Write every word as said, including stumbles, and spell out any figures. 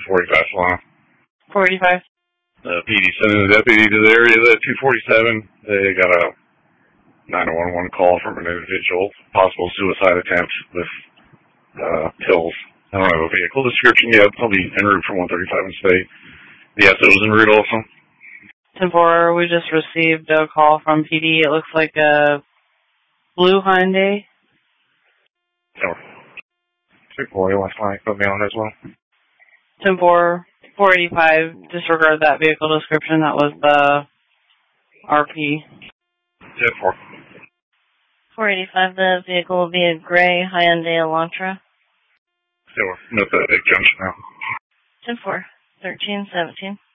forty-five Solana. four eighty-five. The P D sending the deputy to the area at two forty-seven. They got a nine one one call from an individual, possible suicide attempt with uh, pills. I don't have a vehicle description yet. I'll be en route from one thirty-five in state. Yes, it was en route also. ten four, we just received a call from P D. It looks like a blue Hyundai. So, two forty West Line, put me on as well. ten four, four eighty-five, disregard that vehicle description. That was the R P. ten four. four eighty-five, the vehicle will be a gray Hyundai Elantra. So, we're at the big junction now. ten four, thirteen seventeen.